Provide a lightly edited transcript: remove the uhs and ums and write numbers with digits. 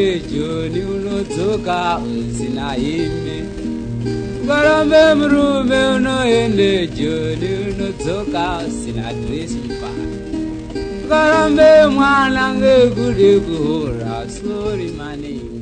ende joni unodzoka usina hembe. Ukarambe murume unoende joni unodzoka usina dress mupaka. Ukarambe mwana ngekude kuhora sorry mane.